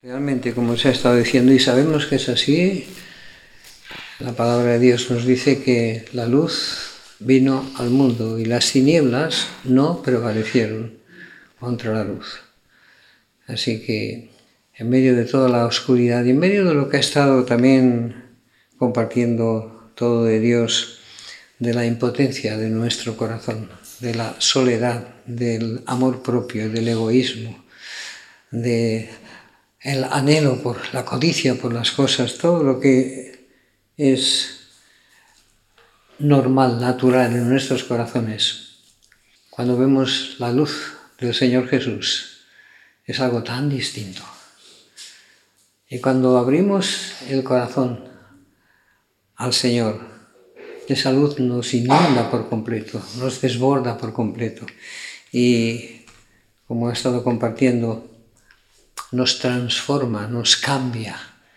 Realmente, como se ha estado diciendo, y sabemos que es así, la palabra de Dios nos dice que la luz vino al mundo y las tinieblas no prevalecieron contra la luz. Así que en medio de toda la oscuridad y en medio de lo que ha estado también compartiendo todo de Dios, de la impotencia de nuestro corazón, de la soledad, del amor propio, del egoísmo, del anhelo por la codicia, por las cosas, todo lo que es normal, natural en nuestros corazones. Cuando vemos la luz del Señor Jesús, es algo tan distinto. Y cuando abrimos el corazón al Señor, esa luz nos inunda por completo, nos desborda por completo. Y como he estado compartiendo, nos transforma, nos cambia,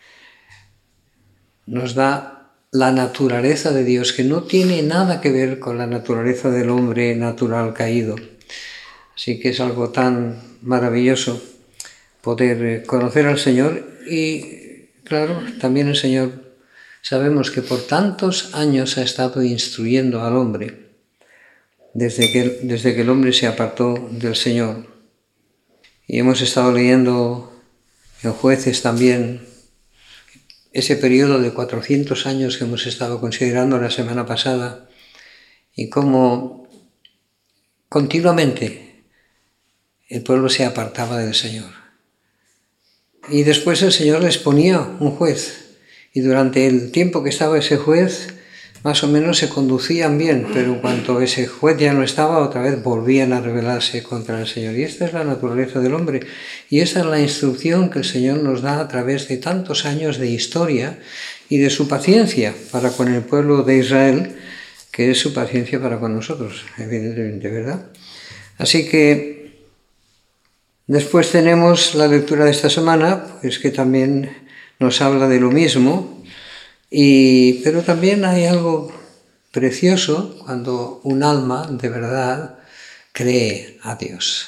nos da la naturaleza de Dios, que no tiene nada que ver con la naturaleza del hombre natural caído. Así que es algo tan maravilloso poder conocer al Señor y, claro, también el Señor sabemos que por tantos años ha estado instruyendo al hombre desde que el hombre se apartó del Señor. Y hemos estado leyendo en Jueces también ese periodo de 400 años que hemos estado considerando la semana pasada y cómo continuamente el pueblo se apartaba del Señor. Y después el Señor les ponía un juez y durante el tiempo que estaba ese juez más o menos se conducían bien, pero en cuanto ese juez ya no estaba, otra vez volvían a rebelarse contra el Señor. Y esta es la naturaleza del hombre. Y esta es la instrucción que el Señor nos da a través de tantos años de historia y de su paciencia para con el pueblo de Israel, que es su paciencia para con nosotros, evidentemente, ¿verdad? Así que después tenemos la lectura de esta semana, pues que también nos habla de lo mismo. Pero también hay algo precioso cuando un alma de verdad cree a Dios.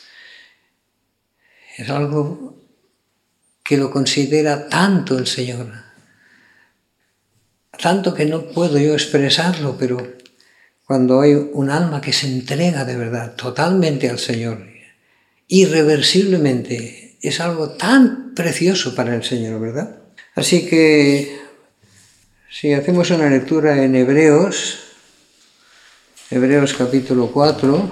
Es algo que lo considera tanto el Señor, tanto que no puedo yo expresarlo, pero cuando hay un alma que se entrega de verdad totalmente al Señor, irreversiblemente, es algo tan precioso para el Señor, ¿verdad? Así que si hacemos una lectura en Hebreos capítulo 4,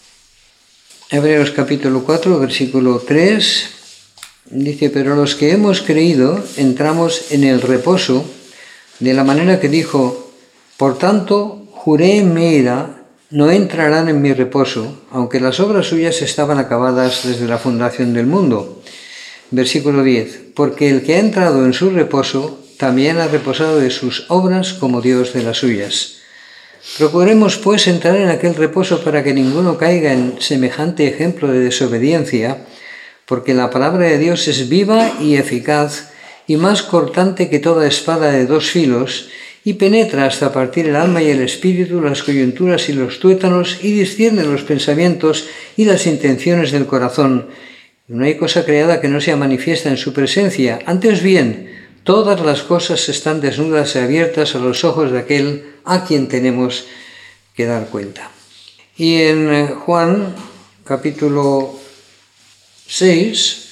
versículo 3, dice: pero los que hemos creído entramos en el reposo, de la manera que dijo: por tanto juré en mi ira, no entrarán en mi reposo, aunque las obras suyas estaban acabadas desde la fundación del mundo. Versículo 10, porque el que ha entrado en su reposo también ha reposado de sus obras como Dios de las suyas. Procuremos pues entrar en aquel reposo para que ninguno caiga en semejante ejemplo de desobediencia, porque la palabra de Dios es viva y eficaz y más cortante que toda espada de dos filos, y penetra hasta partir el alma y el espíritu, las coyunturas y los tuétanos, y discierne los pensamientos y las intenciones del corazón. No hay cosa creada que no sea manifiesta en su presencia, antes bien, todas las cosas están desnudas y abiertas a los ojos de aquel a quien tenemos que dar cuenta. Y en Juan capítulo 6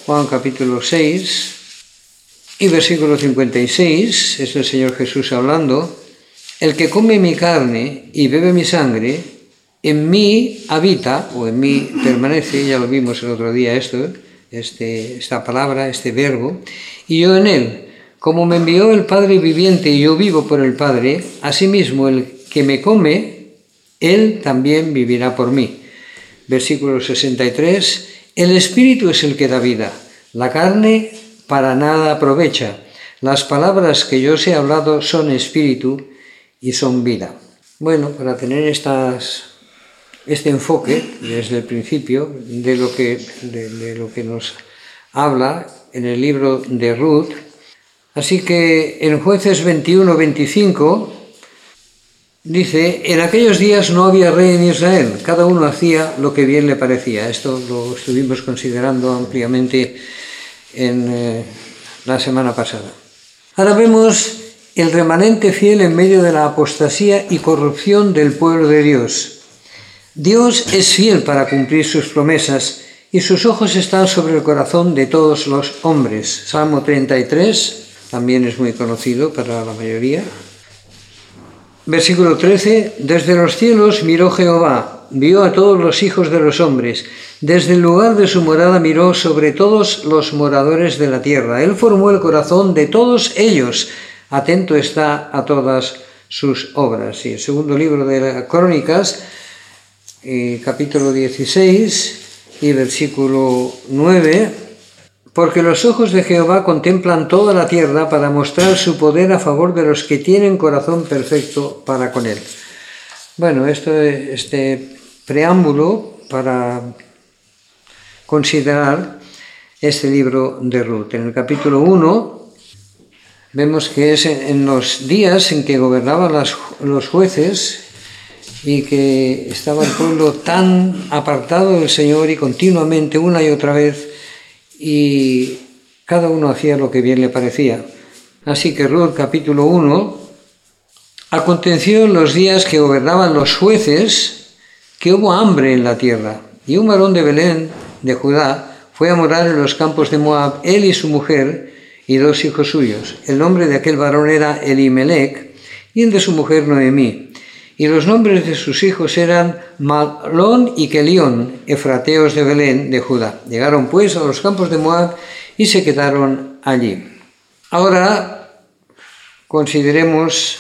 y versículo 56, es el Señor Jesús hablando: el que come mi carne y bebe mi sangre, en mí habita, o en mí permanece, ya lo vimos el otro día esta palabra, este verbo, y yo en él. Como me envió el Padre viviente y yo vivo por el Padre, asimismo el que me come, él también vivirá por mí. Versículo 63, el Espíritu es el que da vida, la carne para nada aprovecha. Las palabras que yo os he hablado son espíritu y son vida. Bueno, para tener este enfoque desde el principio de lo que nos habla en el libro de Ruth. Así que en Jueces 21-25 dice: en aquellos días no había rey en Israel, cada uno hacía lo que bien le parecía. Esto lo estuvimos considerando ampliamente en la semana pasada. Ahora vemos el remanente fiel en medio de la apostasía y corrupción del pueblo de Dios. Dios es fiel para cumplir sus promesas y sus ojos están sobre el corazón de todos los hombres. Salmo 33, también es muy conocido para la mayoría. Versículo 13, desde los cielos miró Jehová, vio a todos los hijos de los hombres, desde el lugar de su morada miró sobre todos los moradores de la tierra. Él formó el corazón de todos ellos, atento está a todas sus obras. Y el segundo libro de las Crónicas, capítulo 16 y versículo 9, porque los ojos de Jehová contemplan toda la tierra para mostrar su poder a favor de los que tienen corazón perfecto para con él. Bueno, este preámbulo para considerar este libro de Ruth. En el capítulo 1 vemos que es en los días en que gobernaban los jueces y que estaba el pueblo tan apartado del Señor y continuamente una y otra vez, y cada uno hacía lo que bien le parecía. Así que Ruth, capítulo 1, aconteció en los días que gobernaban los jueces que hubo hambre en la tierra, y un varón de Belén, de Judá, fue a morar en los campos de Moab, él y su mujer y 2 hijos suyos. El nombre de aquel varón era Elimelec y el de su mujer Noemí. Y los nombres de sus hijos eran Mahlón y Kelión, efrateos de Belén, de Judá. Llegaron pues a los campos de Moab y se quedaron allí. Ahora consideremos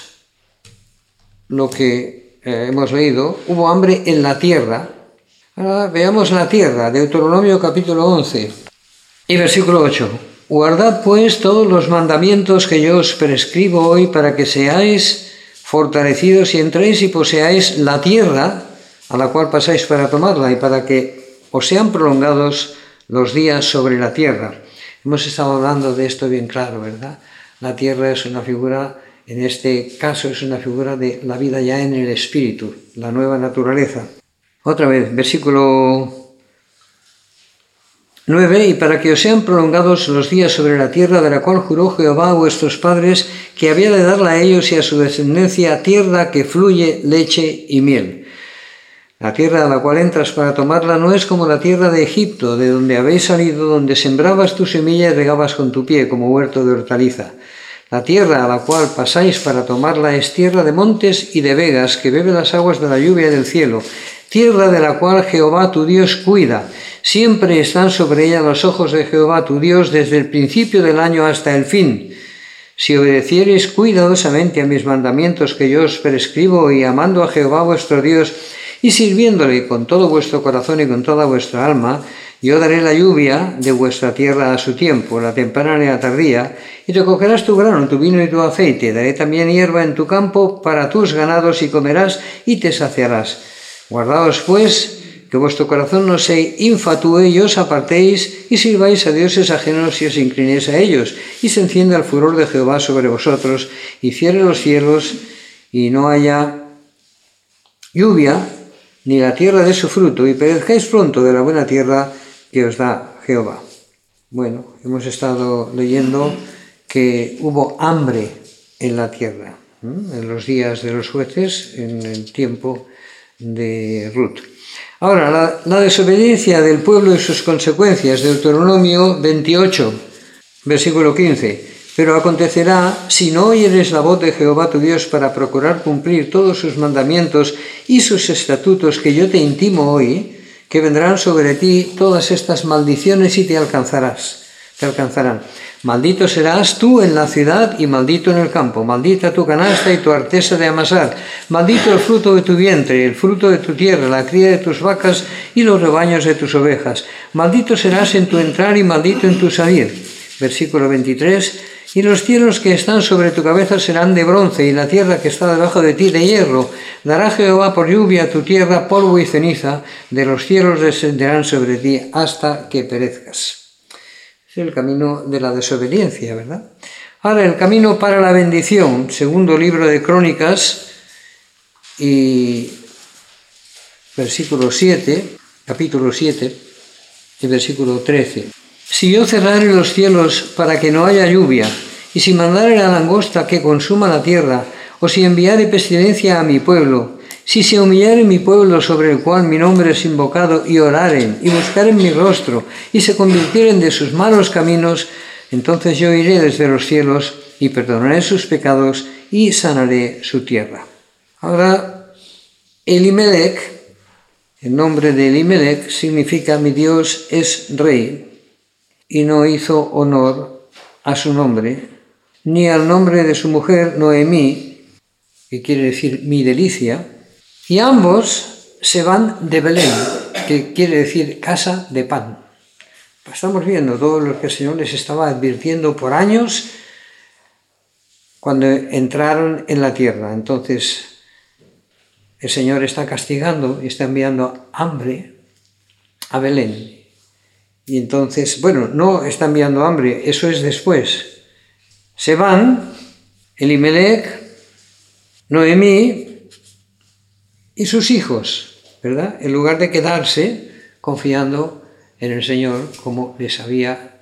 lo que hemos leído. Hubo hambre en la tierra. Ahora veamos la tierra, Deuteronomio capítulo 11 y versículo 8. Guardad pues todos los mandamientos que yo os prescribo hoy para que seáis fortalecidos y entréis y poseáis la tierra a la cual pasáis para tomarla, y para que os sean prolongados los días sobre la tierra. Hemos estado hablando de esto bien claro, ¿verdad? La tierra es una figura, en este caso es una figura de la vida ya en el espíritu, la nueva naturaleza. Otra vez, versículo 9, y para que os sean prolongados los días sobre la tierra de la cual juró Jehová a vuestros padres que había de darla a ellos y a su descendencia, tierra que fluye leche y miel. La tierra a la cual entras para tomarla no es como la tierra de Egipto, de donde habéis salido, donde sembrabas tu semilla y regabas con tu pie, como huerto de hortaliza. La tierra a la cual pasáis para tomarla es tierra de montes y de vegas, que bebe las aguas de la lluvia del cielo, tierra de la cual Jehová tu Dios cuida. Siempre están sobre ella los ojos de Jehová tu Dios desde el principio del año hasta el fin. Si obedeciereis cuidadosamente a mis mandamientos que yo os prescribo, y amando a Jehová vuestro Dios y sirviéndole con todo vuestro corazón y con toda vuestra alma, yo daré la lluvia de vuestra tierra a su tiempo, la temprana y la tardía, y recogerás tu grano, tu vino y tu aceite. Daré también hierba en tu campo para tus ganados, y comerás y te saciarás. Guardaos pues, que vuestro corazón no se infatúe y os apartéis y sirváis a dioses ajenos y os inclinéis a ellos, y se encienda el furor de Jehová sobre vosotros, y cierre los cielos, y no haya lluvia, ni la tierra de su fruto, y perezcáis pronto de la buena tierra que os da Jehová. Bueno, hemos estado leyendo que hubo hambre en la tierra, en los días de los jueces, en el tiempo de Ruth. Ahora, la desobediencia del pueblo y sus consecuencias, Deuteronomio 28, versículo 15. Pero acontecerá, si no oyeres la voz de Jehová tu Dios para procurar cumplir todos sus mandamientos y sus estatutos que yo te intimo hoy, que vendrán sobre ti todas estas maldiciones y te alcanzarán. Maldito serás tú en la ciudad y maldito en el campo. Maldita tu canasta y tu artesa de amasar. Maldito el fruto de tu vientre, el fruto de tu tierra, la cría de tus vacas y los rebaños de tus ovejas. Maldito serás en tu entrar y maldito en tu salir. Versículo 23. Y los cielos que están sobre tu cabeza serán de bronce, y la tierra que está debajo de ti de hierro. Dará Jehová por lluvia a tu tierra polvo y ceniza. De los cielos descenderán sobre ti hasta que perezcas. Es el camino de la desobediencia, ¿verdad? Ahora, el camino para la bendición, segundo libro de Crónicas, y versículo 7, capítulo 7, y versículo 13. Si yo cerrare los cielos para que no haya lluvia, y si mandare la langosta que consuma la tierra, o si enviare pestilencia a mi pueblo, si se humillare mi pueblo sobre el cual mi nombre es invocado, y oraren, y buscaren mi rostro, y se convirtieren de sus malos caminos, entonces yo iré desde los cielos, y perdonaré sus pecados, y sanaré su tierra. Ahora, Elimelech, el nombre de Elimelech significa mi Dios es rey, y no hizo honor a su nombre, ni al nombre de su mujer Noemí, que quiere decir mi delicia, y ambos se van de Belén, que quiere decir casa de pan. Estamos viendo todo lo que el Señor les estaba advirtiendo por años cuando entraron en la tierra. Entonces, el Señor está castigando y está enviando hambre a Belén. Y entonces, bueno, no está enviando hambre, eso es después. Se van Elimelech, Noemí y sus hijos, ¿verdad? En lugar de quedarse confiando en el Señor como les había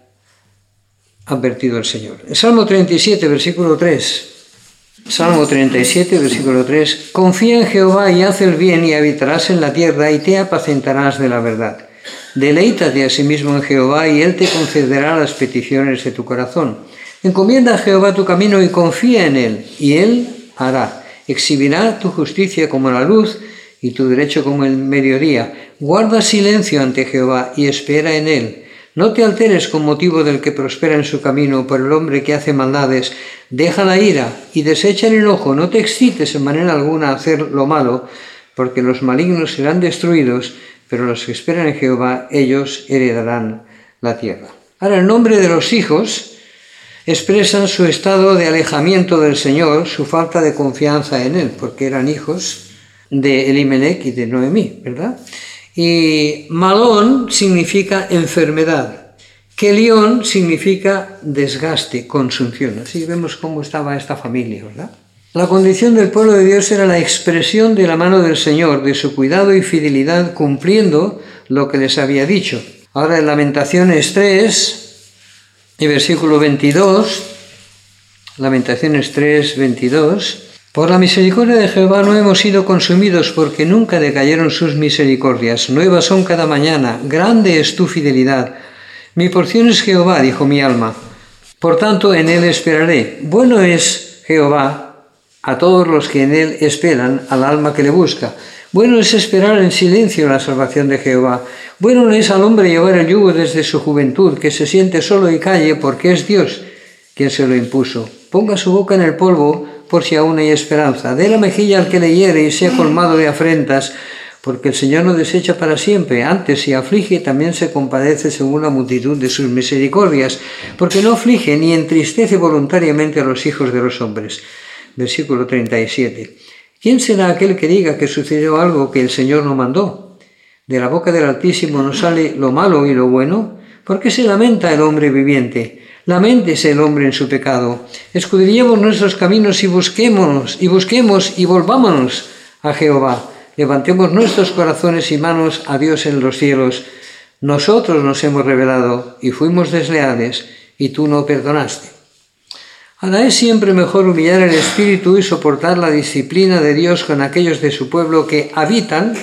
advertido el Señor. El Salmo 37, versículo 3. Salmo 37, versículo 3. Confía en Jehová y haz el bien y habitarás en la tierra y te apacentarás de la verdad. Deleítate a sí mismo en Jehová y Él te concederá las peticiones de tu corazón. Encomienda a Jehová tu camino y confía en Él, y Él hará. Exhibirá tu justicia como la luz y tu derecho como el mediodía. Guarda silencio ante Jehová y espera en Él. No te alteres con motivo del que prospera en su camino, por el hombre que hace maldades. Deja la ira y desecha el enojo. No te excites en manera alguna a hacer lo malo, porque los malignos serán destruidos, pero los que esperan en Jehová, ellos heredarán la tierra. Ahora, el nombre de los hijos expresan su estado de alejamiento del Señor, su falta de confianza en Él, porque eran hijos de Elimelech y de Noemí, ¿verdad? Y Malón significa enfermedad, Kelión significa desgaste, consunción. Así vemos cómo estaba esta familia, ¿verdad? La condición del pueblo de Dios era la expresión de la mano del Señor, de su cuidado y fidelidad, cumpliendo lo que les había dicho. Ahora en Lamentaciones 3, y versículo 22, Lamentaciones 3, 22, por la misericordia de Jehová no hemos sido consumidos, porque nunca decayeron sus misericordias. Nuevas son cada mañana, grande es tu fidelidad. Mi porción es Jehová, dijo mi alma, por tanto en Él esperaré. Bueno es Jehová a todos los que en Él esperan, al alma que le busca. Bueno es esperar en silencio la salvación de Jehová. Bueno es al hombre llevar el yugo desde su juventud, que se siente solo y calle, porque es Dios quien se lo impuso. Ponga su boca en el polvo, por si aún hay esperanza. Dé la mejilla al que le hiere y sea colmado de afrentas, porque el Señor no desecha para siempre. Antes, si aflige, también se compadece según la multitud de sus misericordias, porque no aflige ni entristece voluntariamente a los hijos de los hombres. Versículo 37. ¿Quién será aquel que diga que sucedió algo que el Señor no mandó? De la boca del Altísimo no sale lo malo y lo bueno. ¿Por qué se lamenta el hombre viviente? Laméntese el hombre en su pecado. Escudriñemos nuestros caminos y busquemos y volvámonos a Jehová. Levantemos nuestros corazones y manos a Dios en los cielos. Nosotros nos hemos rebelado y fuimos desleales, y tú no perdonaste. Ahora es siempre mejor humillar el espíritu y soportar la disciplina de Dios con aquellos de su pueblo que habitan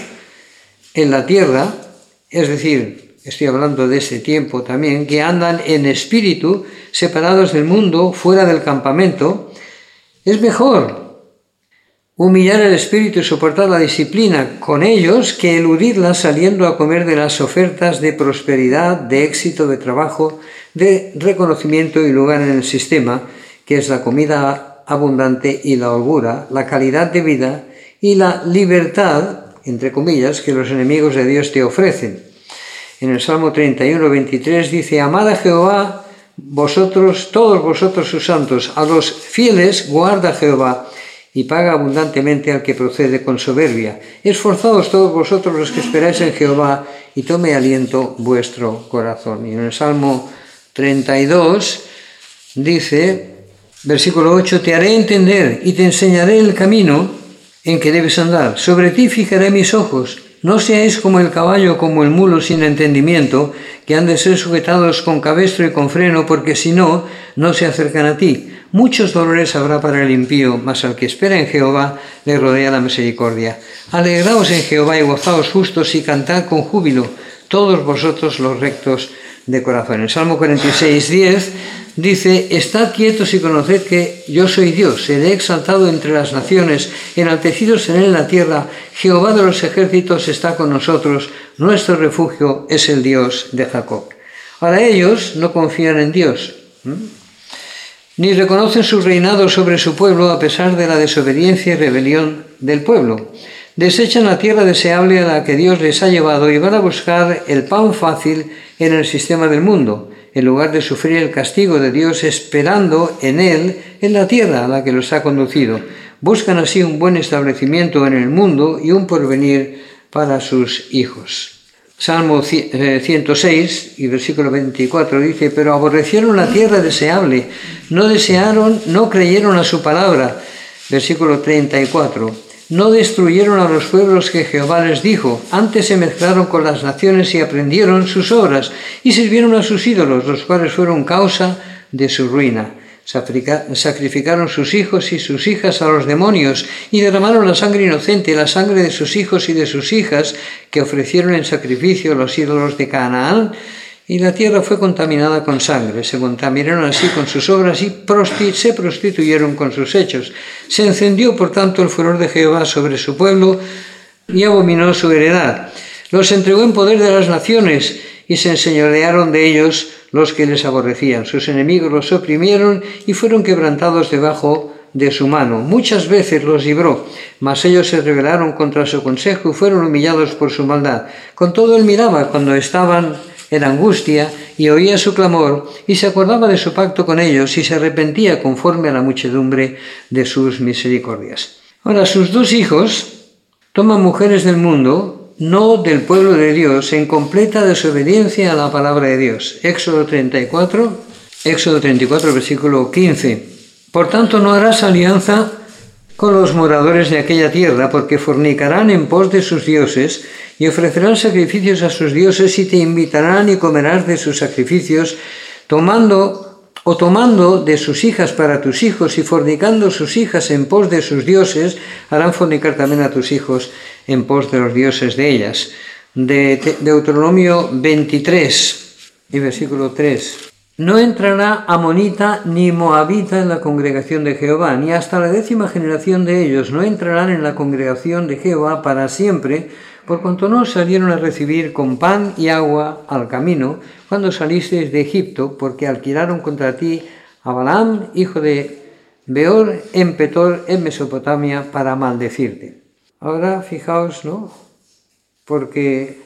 en la tierra, es decir, estoy hablando de ese tiempo también, que andan en espíritu, separados del mundo, fuera del campamento. Es mejor humillar el espíritu y soportar la disciplina con ellos que eludirla saliendo a comer de las ofertas de prosperidad, de éxito, de trabajo, de reconocimiento y lugar en el sistema, que es la comida abundante y la holgura, la calidad de vida y la libertad, entre comillas, que los enemigos de Dios te ofrecen. En el Salmo 31, 23 dice: amad a Jehová, vosotros, todos vosotros sus santos, a los fieles guarda Jehová, y paga abundantemente al que procede con soberbia. Esforzaos todos vosotros los que esperáis en Jehová, y tome aliento vuestro corazón. Y en el Salmo 32 dice, versículo 8, te haré entender y te enseñaré el camino en que debes andar. Sobre ti fijaré mis ojos, No seáis como el caballo, como el mulo sin entendimiento, que han de ser sujetados con cabestro y con freno, porque si no, no se acercan a ti. Muchos dolores habrá para el impío, mas al que espera en Jehová le rodea la misericordia. Alegraos en Jehová y gozaos justos y cantad con júbilo, todos vosotros los rectos de corazón. En Salmo 46:10 dice: Estad quietos y conoced que yo soy Dios, seré exaltado entre las naciones, enaltecido seré en la tierra, Jehová de los ejércitos está con nosotros, nuestro refugio es el Dios de Jacob. Ahora ellos no confían en Dios, ni reconocen su reinado sobre su pueblo a pesar de la desobediencia y rebelión del pueblo. Desechan la tierra deseable a la que Dios les ha llevado y van a buscar el pan fácil en el sistema del mundo, en lugar de sufrir el castigo de Dios esperando en Él, en la tierra a la que los ha conducido. Buscan así un buen establecimiento en el mundo y un porvenir para sus hijos. Salmo 106 y versículo 24 dice: Pero aborrecieron la tierra deseable, no creyeron a su palabra. Versículo 34. No destruyeron a los pueblos que Jehová les dijo, antes se mezclaron con las naciones y aprendieron sus obras, y sirvieron a sus ídolos, los cuales fueron causa de su ruina. Sacrificaron sus hijos y sus hijas a los demonios, y derramaron la sangre inocente, la sangre de sus hijos y de sus hijas, que ofrecieron en sacrificio a los ídolos de Canaán, y la tierra fue contaminada con sangre. Se contaminaron así con sus obras y se prostituyeron con sus hechos. Se encendió, por tanto, el furor de Jehová sobre su pueblo y abominó su heredad. Los entregó en poder de las naciones y se enseñorearon de ellos los que les aborrecían. Sus enemigos los oprimieron y fueron quebrantados debajo de su mano. Muchas veces los libró, mas ellos se rebelaron contra su consejo y fueron humillados por su maldad. Con todo él miraba cuando estaban en angustia y oía su clamor y se acordaba de su pacto con ellos y se arrepentía conforme a la muchedumbre de sus misericordias. Ahora, sus dos hijos toman mujeres del mundo, no del pueblo de Dios, en completa desobediencia a la palabra de Dios. Éxodo 34, versículo 15. Por tanto, no harás alianza con los moradores de aquella tierra, porque fornicarán en pos de sus dioses y ofrecerán sacrificios a sus dioses y te invitarán y comerás de sus sacrificios, tomando de sus hijas para tus hijos y fornicando sus hijas en pos de sus dioses, harán fornicar también a tus hijos en pos de los dioses de ellas. De Deuteronomio 23 y versículo 3. No entrará amonita ni moabita en la congregación de Jehová, ni hasta la 10ª generación de ellos no entrarán en la congregación de Jehová para siempre, por cuanto no salieron a recibir con pan y agua al camino cuando salisteis de Egipto, porque alquilaron contra ti a Balaam, hijo de Beor, en Petor, en Mesopotamia, para maldecirte. Ahora fijaos, ¿no? Porque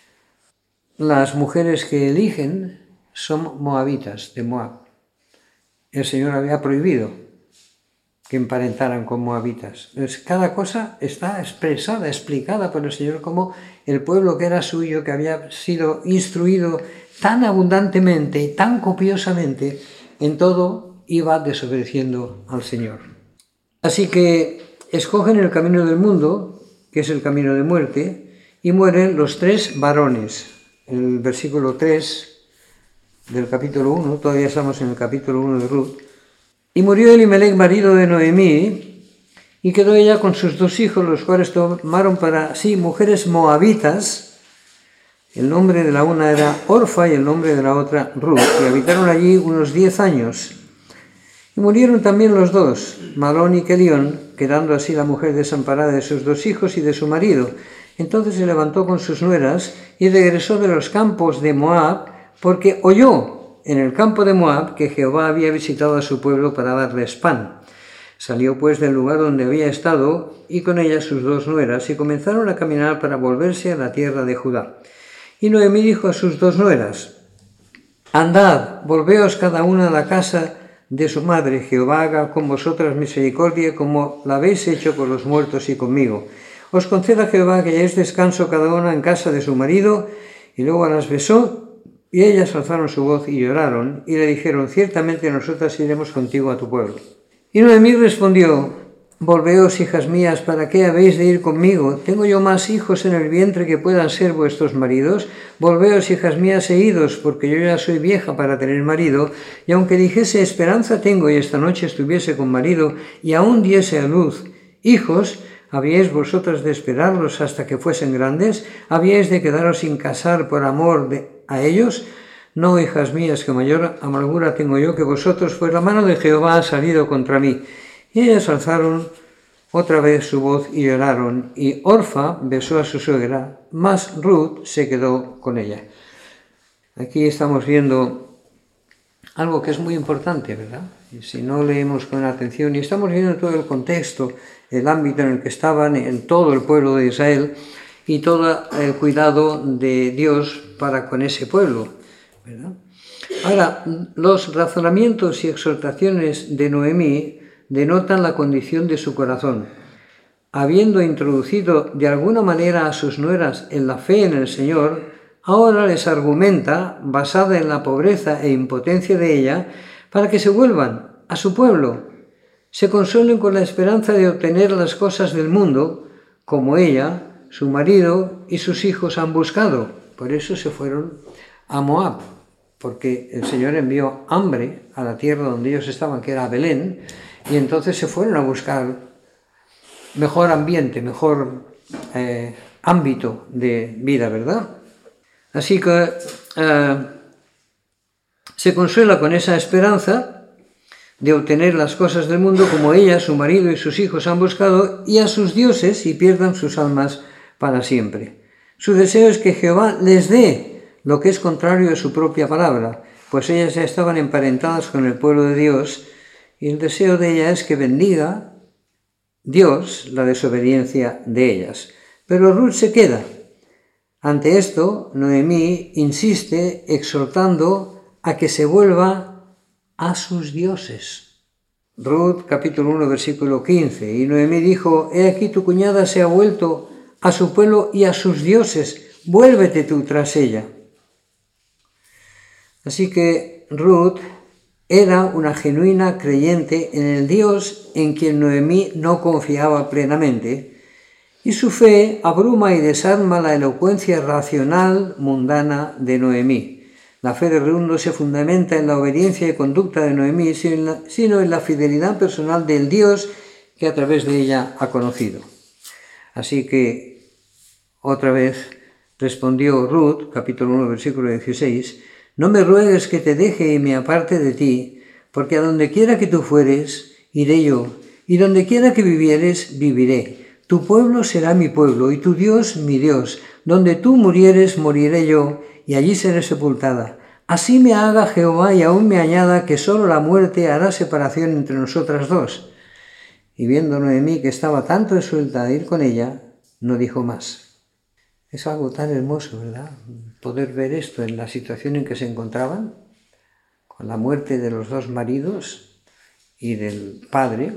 las mujeres que eligen son moabitas, de Moab. El Señor había prohibido que emparentaran con moabitas. Entonces, cada cosa está expresada, explicada por el Señor, como el pueblo que era suyo, que había sido instruido tan abundantemente y tan copiosamente, en todo iba desobedeciendo al Señor. Así que escogen el camino del mundo, que es el camino de muerte, y mueren los 3 varones. El versículo 3 del capítulo 1, todavía estamos en el capítulo 1 de Ruth. Y murió Elimelech, marido de Noemí, y quedó ella con sus 2 hijos, los cuales tomaron para sí mujeres moabitas. El nombre de la una era Orfa y el nombre de la otra Ruth, y habitaron allí unos 10 años. Y murieron también los 2, Malón y Kelión, quedando así la mujer desamparada de sus 2 hijos y de su marido. Entonces se levantó con sus nueras y regresó de los campos de Moab, porque oyó en el campo de Moab que Jehová había visitado a su pueblo para darles pan. Salió pues del lugar donde había estado y con ella sus 2 nueras y comenzaron a caminar para volverse a la tierra de Judá. Y Noemí dijo a sus 2 nueras: Andad, volveos cada una a la casa de su madre, Jehová haga con vosotras misericordia como la habéis hecho con los muertos y conmigo. Os conceda Jehová que hayáis descanso cada una en casa de su marido. Y luego las besó. Y ellas alzaron su voz y lloraron, y le dijeron: ciertamente nosotras iremos contigo a tu pueblo. Y Noemí respondió: Volveos, hijas mías, ¿para qué habéis de ir conmigo? ¿Tengo yo más hijos en el vientre que puedan ser vuestros maridos? Volveos, hijas mías, e idos, porque yo ya soy vieja para tener marido, y aunque dijese esperanza tengo y esta noche estuviese con marido, y aún diese a luz hijos, ¿habíais vosotras de esperarlos hasta que fuesen grandes? ¿Habíais de quedaros sin casar por amor a ellos? No, hijas mías, que mayor amargura tengo yo que vosotros, pues la mano de Jehová ha salido contra mí. Y ellas alzaron otra vez su voz y lloraron, y Orfa besó a su suegra, mas Ruth se quedó con ella. Aquí estamos viendo algo que es muy importante, ¿verdad? Y si no leemos con atención, y estamos viendo todo el contexto, el ámbito en el que estaban, en todo el pueblo de Israel, y todo el cuidado de Dios para con ese pueblo, ¿verdad? Ahora, los razonamientos y exhortaciones de Noemí denotan la condición de su corazón. Habiendo introducido de alguna manera a sus nueras en la fe en el Señor, ahora les argumenta, basada en la pobreza e impotencia de ella, para que se vuelvan a su pueblo, se consuelen con la esperanza de obtener las cosas del mundo, como ella, su marido y sus hijos han buscado. Por eso se fueron a Moab, porque el Señor envió hambre a la tierra donde ellos estaban, que era Belén, y entonces se fueron a buscar mejor ambiente, mejor ámbito de vida, ¿verdad? Así que se consuela con esa esperanza de obtener las cosas del mundo como ella, su marido y sus hijos han buscado, y a sus dioses y pierdan sus almas para siempre. Su deseo es que Jehová les dé lo que es contrario a su propia palabra, pues ellas ya estaban emparentadas con el pueblo de Dios, y el deseo de ella es que bendiga Dios la desobediencia de ellas. Pero Ruth se queda. Ante esto, Noemí insiste exhortando a que se vuelva a sus dioses. Ruth, capítulo 1, versículo 15. Y Noemí dijo, he aquí tu cuñada se ha vuelto a su pueblo y a sus dioses, vuélvete tú tras ella. Así que Ruth era una genuina creyente en el Dios en quien Noemí no confiaba plenamente, y su fe abruma y desarma la elocuencia racional mundana de Noemí. La fe de Ruth no se fundamenta en la obediencia y conducta de Noemí, sino en la fidelidad personal del Dios que a través de ella ha conocido. Así que, otra vez, respondió Ruth, capítulo 1, versículo 16, no me ruegues que te deje y me aparte de ti, porque a donde quiera que tú fueres, iré yo, y donde quiera que vivieres, viviré. Tu pueblo será mi pueblo, y tu Dios mi Dios. Donde tú murieres, moriré yo, y allí seré sepultada. Así me haga Jehová y aún me añada que solo la muerte hará separación entre nosotras dos. Y viendo Noemí que estaba tanto resuelta a ir con ella, no dijo más. Es algo tan hermoso, ¿verdad? Poder ver esto en la situación en que se encontraban, con la muerte de los dos maridos y del padre,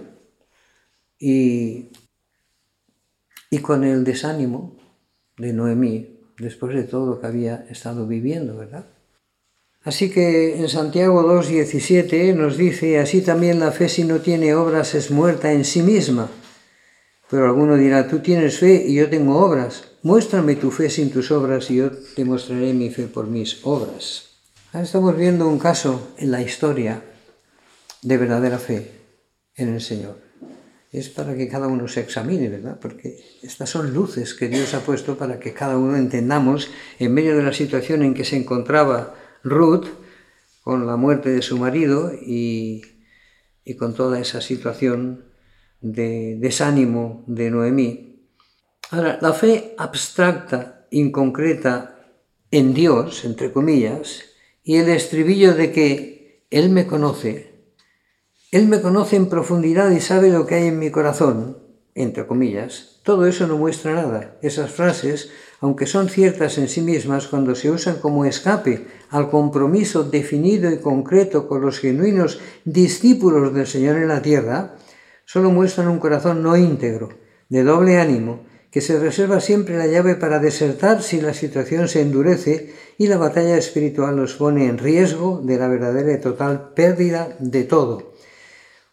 y con el desánimo de Noemí, después de todo lo que había estado viviendo, ¿verdad? Así que en Santiago 2:17 nos dice, así también la fe si no tiene obras es muerta en sí misma. Pero alguno dirá, tú tienes fe y yo tengo obras. Muéstrame tu fe sin tus obras y yo te mostraré mi fe por mis obras. Ahora estamos viendo un caso en la historia de verdadera fe en el Señor. Es para que cada uno se examine, ¿verdad? Porque estas son luces que Dios ha puesto para que cada uno entendamos, en medio de la situación en que se encontraba Ruth, con la muerte de su marido y con toda esa situación de desánimo de Noemí. Ahora, la fe abstracta, inconcreta en Dios, entre comillas, y el estribillo de que Él me conoce en profundidad y sabe lo que hay en mi corazón, entre comillas, todo eso no muestra nada. Esas frases, aunque son ciertas en sí mismas, cuando se usan como escape al compromiso definido y concreto con los genuinos discípulos del Señor en la tierra, solo muestran un corazón no íntegro, de doble ánimo, que se reserva siempre la llave para desertar si la situación se endurece y la batalla espiritual nos pone en riesgo de la verdadera y total pérdida de todo.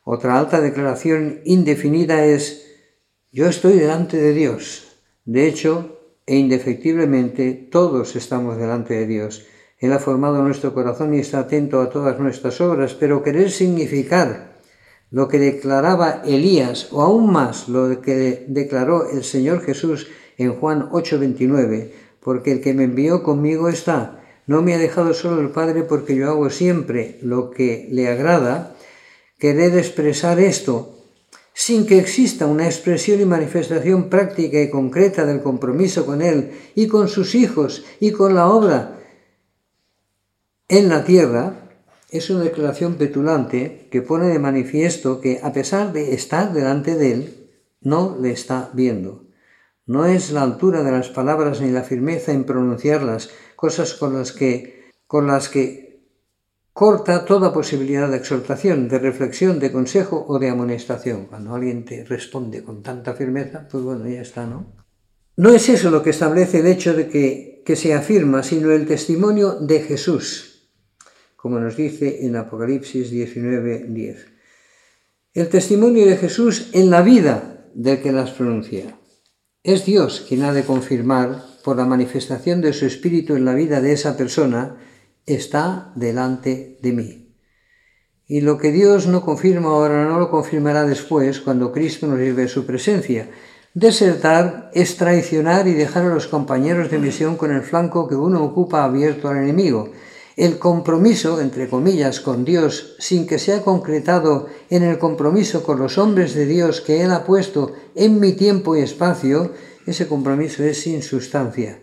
Otra alta declaración indefinida es: yo estoy delante de Dios. De hecho, e indefectiblemente, todos estamos delante de Dios. Él ha formado nuestro corazón y está atento a todas nuestras obras, pero querer significar lo que declaraba Elías, o aún más lo que declaró el Señor Jesús en Juan 8:29, porque el que me envió conmigo está. No me ha dejado solo el Padre, porque yo hago siempre lo que le agrada. Querer expresar esto sin que exista una expresión y manifestación práctica y concreta del compromiso con Él y con sus hijos y con la obra en la tierra, es una declaración petulante que pone de manifiesto que, a pesar de estar delante de Él, no le está viendo. No es la altura de las palabras ni la firmeza en pronunciarlas, cosas con las que corta toda posibilidad de exhortación, de reflexión, de consejo o de amonestación. Cuando alguien te responde con tanta firmeza, pues bueno, ya está, ¿no? No es eso lo que establece el hecho de que se afirma, sino el testimonio de Jesús, como nos dice en Apocalipsis 19:10. El testimonio de Jesús en la vida del que las pronuncia. Es Dios quien ha de confirmar, por la manifestación de su Espíritu en la vida de esa persona, está delante de mí. Y lo que Dios no confirma ahora no lo confirmará después, cuando Cristo nos lleve a su presencia. Desertar es traicionar y dejar a los compañeros de misión con el flanco que uno ocupa abierto al enemigo. El compromiso, entre comillas, con Dios, sin que sea concretado en el compromiso con los hombres de Dios que Él ha puesto en mi tiempo y espacio, ese compromiso es sin sustancia.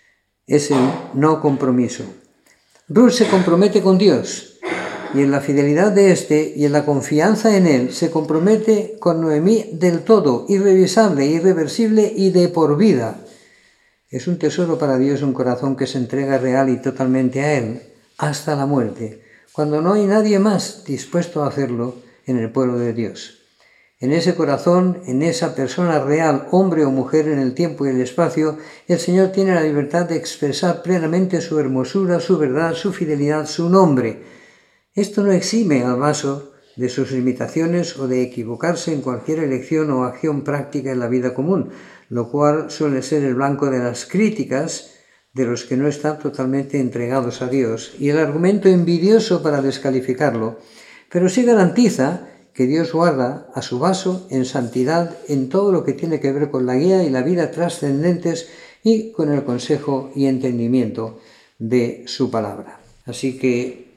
Es el no compromiso. Ruth se compromete con Dios, y en la fidelidad de éste y en la confianza en Él se compromete con Noemí del todo, irrevisable, irreversible y de por vida. Es un tesoro para Dios un corazón que se entrega real y totalmente a Él, hasta la muerte, cuando no hay nadie más dispuesto a hacerlo en el pueblo de Dios. En ese corazón, en esa persona real, hombre o mujer en el tiempo y el espacio, el Señor tiene la libertad de expresar plenamente su hermosura, su verdad, su fidelidad, su nombre. Esto no exime al vaso de sus limitaciones o de equivocarse en cualquier elección o acción práctica en la vida común, lo cual suele ser el blanco de las críticas de los que no están totalmente entregados a Dios y el argumento envidioso para descalificarlo, pero sí garantiza que Dios guarda a su vaso en santidad en todo lo que tiene que ver con la guía y la vida trascendentes y con el consejo y entendimiento de su palabra. Así que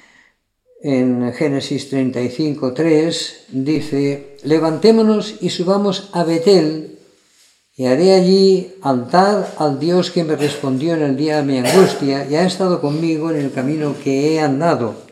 en Génesis 35:3 dice: levantémonos y subamos a Betel, y haré allí altar al Dios que me respondió en el día de mi angustia y ha estado conmigo en el camino que he andado.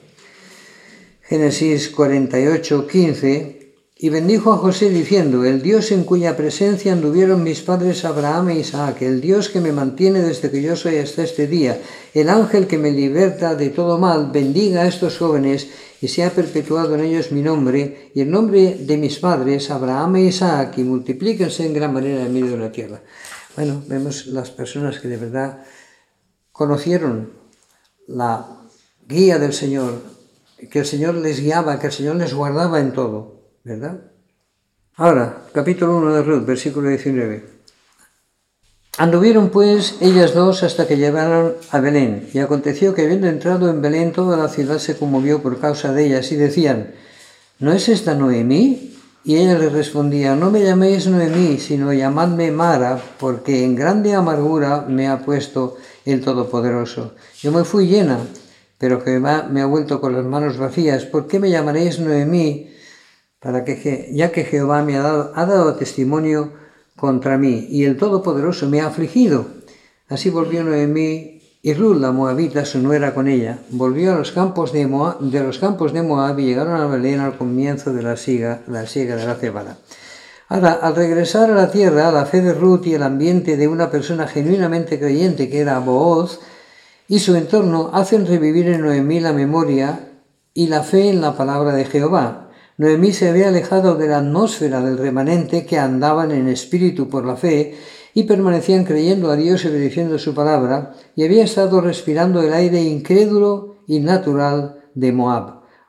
Génesis 48:15, y bendijo a José diciendo: el Dios en cuya presencia anduvieron mis padres Abraham e Isaac, el Dios que me mantiene desde que yo soy hasta este día, el ángel que me liberta de todo mal, bendiga a estos jóvenes y sea perpetuado en ellos mi nombre y el nombre de mis padres Abraham e Isaac, y multiplíquense en gran manera en medio de la tierra. Bueno, vemos las personas que de verdad conocieron la guía del Señor, que el Señor les guiaba, que el Señor les guardaba en todo, ¿verdad? Ahora, capítulo 1 de Ruth, versículo 19. Anduvieron pues ellas dos hasta que llegaron a Belén, y aconteció que habiendo entrado en Belén toda la ciudad se conmovió por causa de ellas, y decían: ¿no es esta Noemí? Y ella les respondía: no me llaméis Noemí, sino llamadme Mara, porque en grande amargura me ha puesto el Todopoderoso. Yo me fui llena, pero Jehová me ha vuelto con las manos vacías. ¿Por qué me llamaréis Noemí? Ya que Jehová me ha dado testimonio contra mí, y el Todopoderoso me ha afligido. Así volvió Noemí, y Ruth la moabita, su nuera, con ella. Volvió a los campos de Moab y llegaron a Belén al comienzo de la siega de la cebada. Ahora, al regresar a la tierra, la fe de Ruth y el ambiente de una persona genuinamente creyente, que era Booz, y su entorno hacen revivir en Noemí la memoria y la fe en la palabra de Jehová. Noemí se había alejado de la atmósfera del remanente que andaban en espíritu por la fe y permanecían creyendo a Dios y obedeciendo su palabra, y había estado respirando el aire incrédulo y natural de Moab.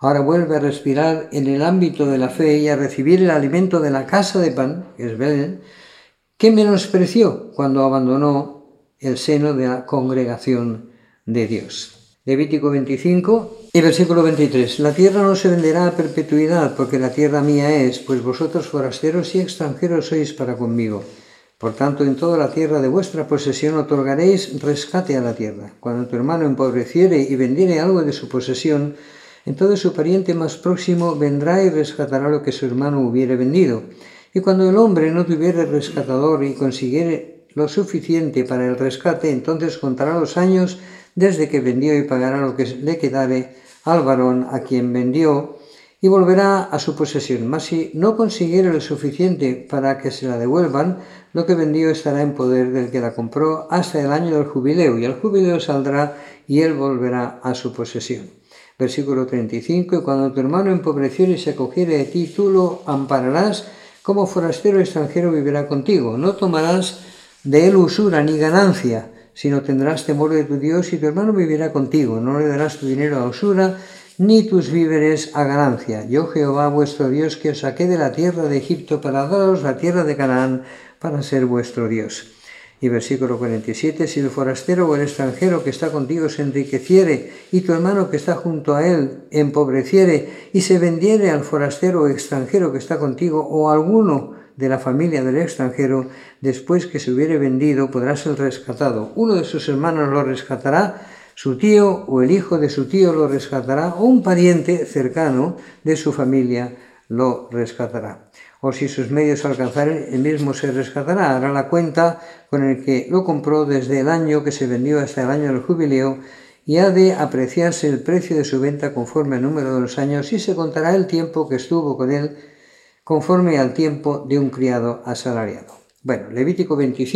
Ahora vuelve a respirar en el ámbito de la fe y a recibir el alimento de la casa de pan, que es Belén, que menospreció cuando abandonó el seno de la congregación de Dios. Levítico 25 y versículo 23. La tierra no se venderá a perpetuidad, porque la tierra mía es, pues vosotros forasteros y extranjeros sois para conmigo. Por tanto, en toda la tierra de vuestra posesión otorgaréis rescate a la tierra. Cuando tu hermano empobreciere y vendiere algo de su posesión, entonces su pariente más próximo vendrá y rescatará lo que su hermano hubiere vendido. Y cuando el hombre no tuviere rescatador y consiguiere lo suficiente para el rescate, entonces contará los años desde que vendió y pagará lo que le quedare al varón a quien vendió y volverá a su posesión. Mas si no consiguiere lo suficiente para que se la devuelvan, lo que vendió estará en poder del que la compró hasta el año del jubileo, y el jubileo saldrá y él volverá a su posesión. Versículo 35. Y cuando tu hermano empobreciere y se acogiere de ti, tú lo ampararás, como forastero extranjero vivirá contigo. No tomarás de él usura ni ganancia, sino tendrás temor de tu Dios, y tu hermano vivirá contigo. No le darás tu dinero a usura, ni tus víveres a ganancia. Yo, Jehová vuestro Dios, que os saqué de la tierra de Egipto para daros la tierra de Canaán, para ser vuestro Dios. Y versículo 47, si el forastero o el extranjero que está contigo se enriqueciere, y tu hermano que está junto a él empobreciere, y se vendiere al forastero o extranjero que está contigo, o alguno de la familia del extranjero, después que se hubiere vendido, podrá ser rescatado. Uno de sus hermanos lo rescatará, su tío o el hijo de su tío lo rescatará, o un pariente cercano de su familia lo rescatará. O si sus medios alcanzaren, el mismo se rescatará. Hará la cuenta con el que lo compró desde el año que se vendió hasta el año del jubileo, y ha de apreciarse el precio de su venta conforme al número de los años, y se contará el tiempo que estuvo con él conforme al tiempo de un criado asalariado. Bueno, Levítico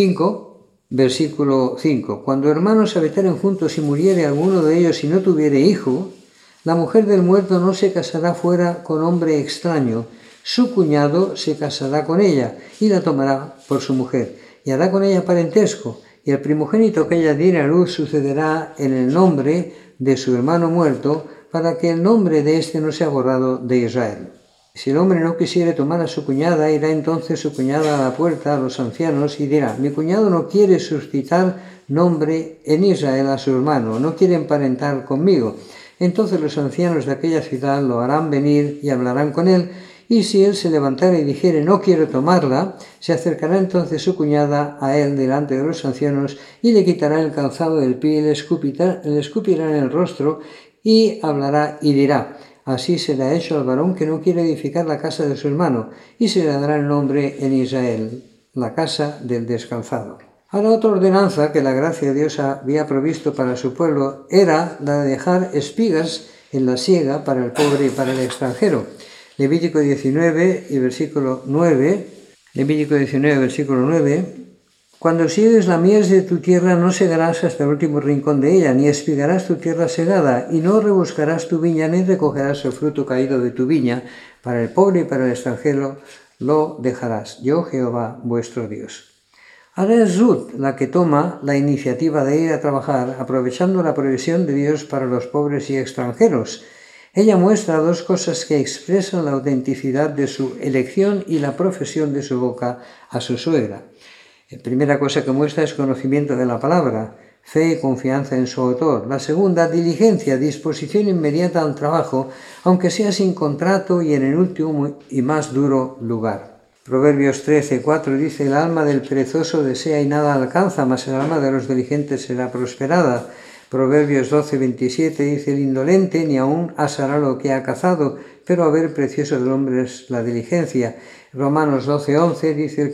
25, versículo 5. Cuando hermanos habitaren juntos y muriere alguno de ellos y no tuviere hijo, la mujer del muerto no se casará fuera con hombre extraño. Su cuñado se casará con ella y la tomará por su mujer, y hará con ella parentesco, y el primogénito que ella diere a luz sucederá en el nombre de su hermano muerto, para que el nombre de éste no sea borrado de Israel. Si el hombre no quisiere tomar a su cuñada, irá entonces su cuñada a la puerta a los ancianos y dirá: mi cuñado no quiere suscitar nombre en Israel a su hermano, no quiere emparentar conmigo. Entonces los ancianos de aquella ciudad lo harán venir y hablarán con él, y si él se levantara y dijere: no quiero tomarla, se acercará entonces su cuñada a él delante de los ancianos, y le quitará el calzado del pie, y le escupirá en el rostro, y hablará y dirá: así será hecho al varón que no quiere edificar la casa de su hermano, y se le dará el nombre en Israel, la casa del descalzado. Ahora, otra ordenanza que la gracia de Dios había provisto para su pueblo era la de dejar espigas en la siega para el pobre y para el extranjero. Levítico 19 y versículo 9. Levítico 19, versículo 9. Cuando siegues la mies de tu tierra, no segarás hasta el último rincón de ella, ni espigarás tu tierra segada, y no rebuscarás tu viña, ni recogerás el fruto caído de tu viña. Para el pobre y para el extranjero lo dejarás. Yo, Jehová, vuestro Dios. Ahora es Ruth la que toma la iniciativa de ir a trabajar, aprovechando la provisión de Dios para los pobres y extranjeros. Ella muestra dos cosas que expresan la autenticidad de su elección y la profesión de su boca a su suegra. La primera cosa que muestra es conocimiento de la palabra, fe y confianza en su autor. La segunda, diligencia, disposición inmediata al trabajo, aunque sea sin contrato y en el último y más duro lugar. Proverbios 13:4 dice: el alma del perezoso desea y nada alcanza, mas el alma de los diligentes será prosperada. Proverbios 12:27 dice: el indolente ni aun asará lo que ha cazado, pero a ver precioso del hombre es la diligencia. Romanos 12:11 dice: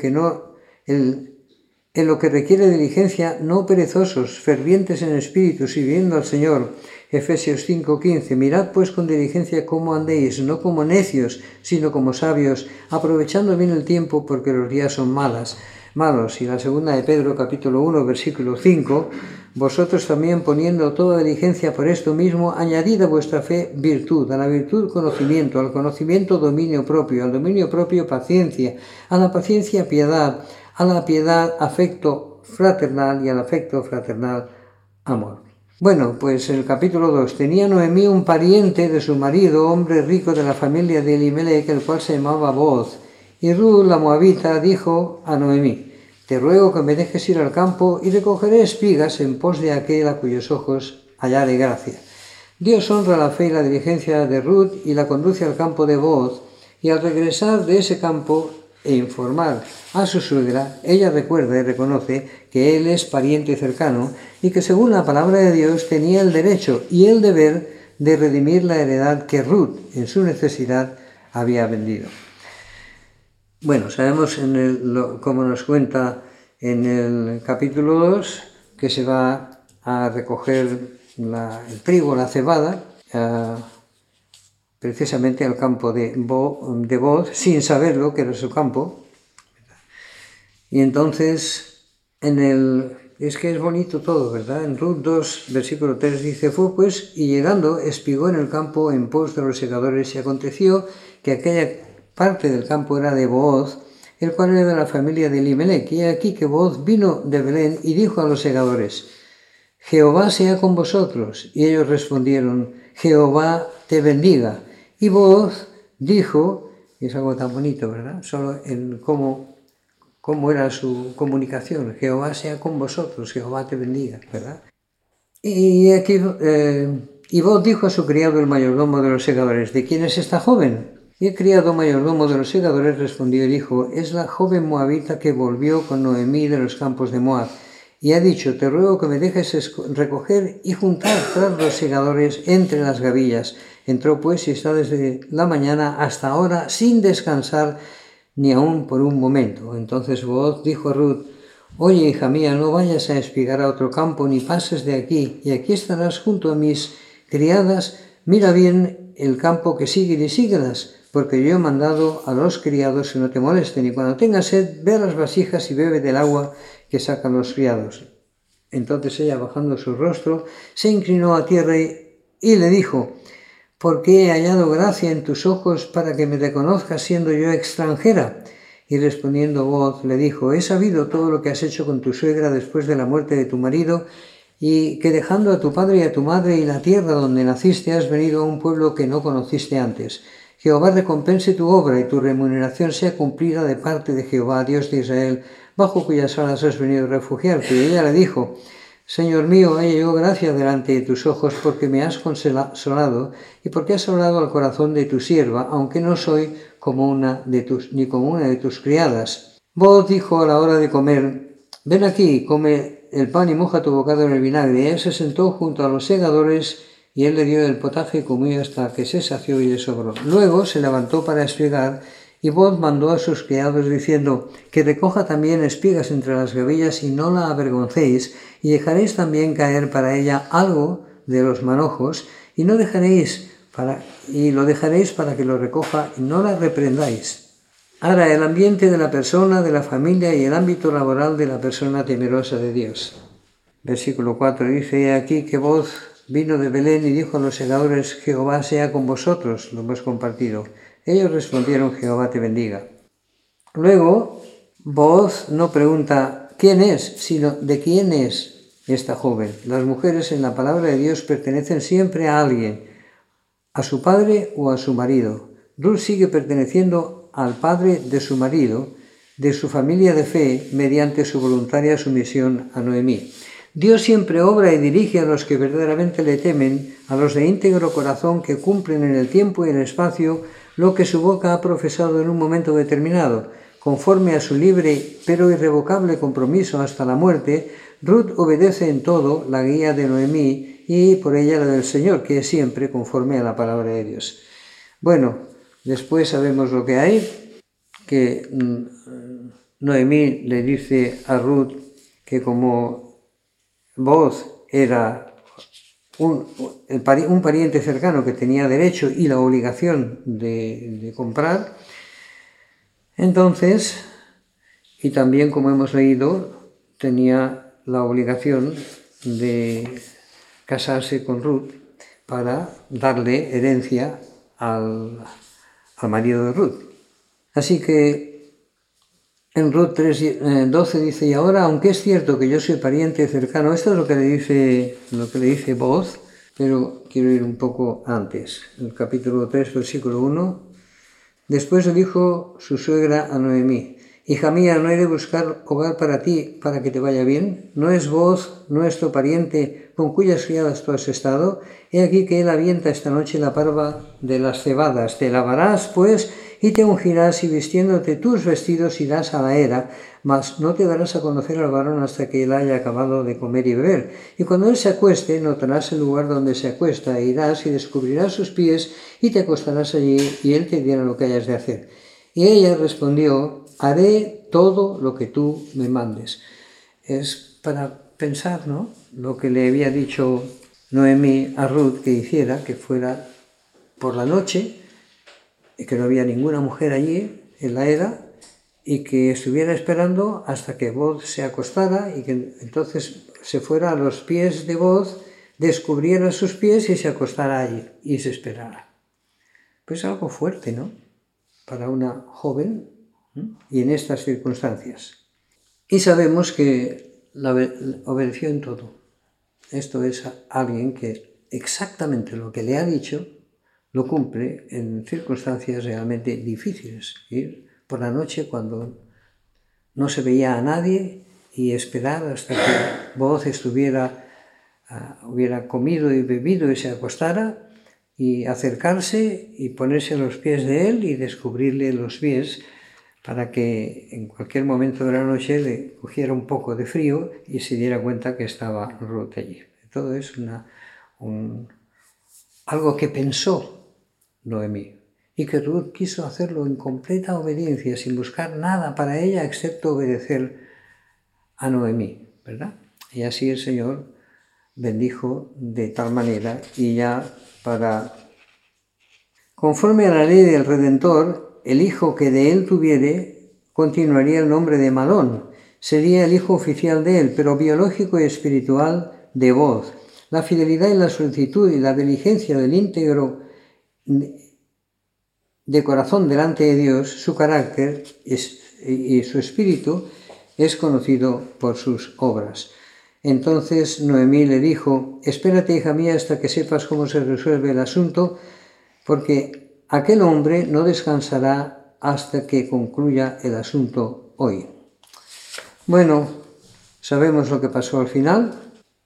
en lo que requiere diligencia, no perezosos, fervientes en espíritu, sirviendo al Señor. Efesios 5:15. Mirad pues con diligencia cómo andéis, no como necios, sino como sabios, aprovechando bien el tiempo, porque los días son malos. Y la segunda de Pedro, capítulo 1, versículo 5. Vosotros también, poniendo toda diligencia por esto mismo, añadid a vuestra fe virtud, a la virtud conocimiento, al conocimiento dominio propio, al dominio propio paciencia, a la paciencia piedad, a la piedad afecto fraternal, y al afecto fraternal amor. Bueno, pues el capítulo 2. Tenía Noemí un pariente de su marido, hombre rico de la familia de Elimelech, el cual se llamaba Booz. Y Ruth, la moabita, dijo a Noemí: te ruego que me dejes ir al campo y recogeré espigas en pos de aquel a cuyos ojos hallare gracia. Dios honra la fe y la diligencia de Ruth y la conduce al campo de Booz, y al regresar de ese campo e informar a su suegra, ella recuerda y reconoce que él es pariente cercano y que según la palabra de Dios tenía el derecho y el deber de redimir la heredad que Ruth, en su necesidad, había vendido. Bueno, sabemos como nos cuenta en el capítulo 2 que se va a recoger el trigo, la cebada, precisamente al campo de Booz, sin saberlo que era su campo. Y entonces, es que es bonito todo, ¿verdad? En Ruth 2, versículo 3 dice: fue pues, y llegando, espigó en el campo en pos de los segadores, y aconteció que aquella parte del campo era de Booz, el cual era de la familia de Elimelech. Y aquí que Booz vino de Belén y dijo a los segadores: Jehová sea con vosotros. Y ellos respondieron: Jehová te bendiga. Y Booz dijo, y es algo tan bonito, ¿verdad? Solo en cómo era su comunicación: Jehová sea con vosotros, Jehová te bendiga, ¿verdad? Y aquí, Booz dijo a su criado, el mayordomo de los segadores: ¿de quién es esta joven? Y el criado mayordomo de los segadores respondió y dijo: es la joven moabita que volvió con Noemí de los campos de Moab. Y ha dicho: te ruego que me dejes recoger y juntar tras los segadores entre las gavillas. Entró pues y está desde la mañana hasta ahora sin descansar ni aun por un momento. Entonces Booz dijo a Ruth: oye, hija mía, no vayas a espigar a otro campo, ni pases de aquí, y aquí estarás junto a mis criadas. Mira bien el campo que siguen y síguelas, porque yo he mandado a los criados que no te molesten, y cuando tengas sed, ve a las vasijas y bebe del agua que sacan los criados. Entonces ella, bajando su rostro, se inclinó a tierra y le dijo: porque he hallado gracia en tus ojos para que me reconozcas siendo yo extranjera. Y respondiendo Booz le dijo: he sabido todo lo que has hecho con tu suegra después de la muerte de tu marido, y que dejando a tu padre y a tu madre y la tierra donde naciste has venido a un pueblo que no conociste antes. Jehová recompense tu obra y tu remuneración sea cumplida de parte de Jehová, Dios de Israel, bajo cuyas alas has venido a refugiarte. Y ella le dijo: Señor mío, he hallado gracia delante de tus ojos, porque me has consolado y porque has hablado al corazón de tu sierva, aunque no soy como una de tus criadas. Booz dijo a la hora de comer: ven aquí, come el pan y moja tu bocado en el vinagre. Y él se sentó junto a los segadores, y él le dio el potaje y comió hasta que se sació y le sobró. Luego se levantó para espigar, y Booz mandó a sus criados diciendo: que recoja también espigas entre las gavillas y no la avergoncéis, y dejaréis también caer para ella algo de los manojos, y lo dejaréis para que lo recoja, y no la reprendáis. Ahora, el ambiente de la persona, de la familia y el ámbito laboral de la persona temerosa de Dios. Versículo 4 dice aquí que Booz vino de Belén y dijo a los segadores: Jehová sea con vosotros, lo hemos compartido. Ellos respondieron: Jehová te bendiga. Luego, Booz no pregunta quién es, sino de quién es esta joven. Las mujeres en la palabra de Dios pertenecen siempre a alguien, a su padre o a su marido. Ruth sigue perteneciendo al padre de su marido, de su familia de fe, mediante su voluntaria sumisión a Noemí. Dios siempre obra y dirige a los que verdaderamente le temen, a los de íntegro corazón que cumplen en el tiempo y el espacio lo que su boca ha profesado en un momento determinado. Conforme a su libre pero irrevocable compromiso hasta la muerte, Ruth obedece en todo la guía de Noemí y por ella la del Señor, que es siempre conforme a la palabra de Dios. Bueno, después sabemos lo que hay, que Noemí le dice a Ruth que como Booz era un pariente cercano que tenía derecho y la obligación de comprar, entonces, y también, como hemos leído, tenía la obligación de casarse con Ruth para darle herencia al marido de Ruth. Así que En Ruth 3:12 dice, y ahora, aunque es cierto que yo soy pariente cercano, esto es lo que le dice Booz, pero quiero ir un poco antes. El capítulo 3, versículo 1. Después le dijo su suegra a Noemí, hija mía, ¿no he de buscar hogar para ti, para que te vaya bien? ¿No es Booz nuestro pariente con cuyas criadas tú has estado? He aquí que él avienta esta noche la parva de las cebadas. Te lavarás, pues, y te ungirás, y vistiéndote tus vestidos irás a la era, mas no te darás a conocer al varón hasta que él haya acabado de comer y beber. Y cuando él se acueste, notarás el lugar donde se acuesta, e irás y descubrirás sus pies, y te acostarás allí, y él te dirá lo que hayas de hacer. Y ella respondió, haré todo lo que tú me mandes. Es para pensar, ¿no?, lo que le había dicho Noemí a Ruth que hiciera, que fuera por la noche, y que no había ninguna mujer allí en la era, y que estuviera esperando hasta que Booz se acostara, y que entonces se fuera a los pies de Booz, descubriera sus pies y se acostara allí y se esperara. Pues algo fuerte, ¿no?, para una joven, y en estas circunstancias. Y sabemos que la obedeció en todo. Esto es alguien que exactamente lo que le ha dicho lo cumple en circunstancias realmente difíciles. Ir por la noche cuando no se veía a nadie y esperar hasta que Booz hubiera comido y bebido y se acostara, y acercarse y ponerse a los pies de él y descubrirle los pies para que en cualquier momento de la noche le cogiera un poco de frío y se diera cuenta que estaba Ruth allí. Todo es algo que pensó Noemí, y que Ruth quiso hacerlo en completa obediencia, sin buscar nada para ella excepto obedecer a Noemí, ¿verdad? Y así el Señor bendijo de tal manera. Y ya conforme a la ley del Redentor, el hijo que de él tuviere continuaría el nombre de Malón, sería el hijo oficial de él, pero biológico y espiritual de Booz. La fidelidad y la solicitud y la diligencia del íntegro de corazón delante de Dios, su carácter y su espíritu es conocido por sus obras. Entonces Noemí le dijo, espérate, hija mía, hasta que sepas cómo se resuelve el asunto, porque aquel hombre no descansará hasta que concluya el asunto hoy. Bueno, sabemos lo que pasó al final.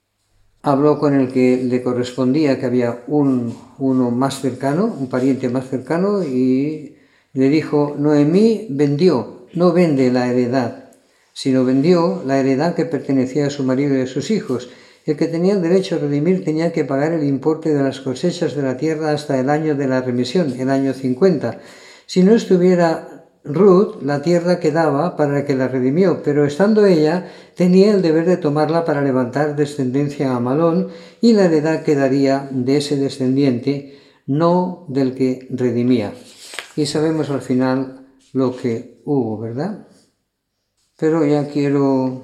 Habló con el que le correspondía, que había uno más cercano, un pariente más cercano, y le dijo, Noemí vendió, no vende la heredad, sino vendió la heredad que pertenecía a su marido y a sus hijos. El que tenía el derecho a redimir tenía que pagar el importe de las cosechas de la tierra hasta el año de la remisión, el año 50. Si no estuviera Ruth, la tierra quedaba para el que la redimió, pero estando ella, tenía el deber de tomarla para levantar descendencia a Malón, y la heredad quedaría de ese descendiente, no del que redimía. Y sabemos al final lo que hubo, ¿verdad? Pero ya quiero